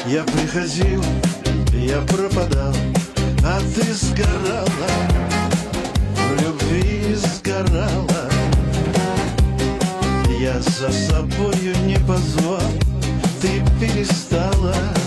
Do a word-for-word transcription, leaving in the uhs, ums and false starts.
Я приходил, я пропадал, а ты сгорала, в любви сгорала. Я за собою не позвал, ты перестала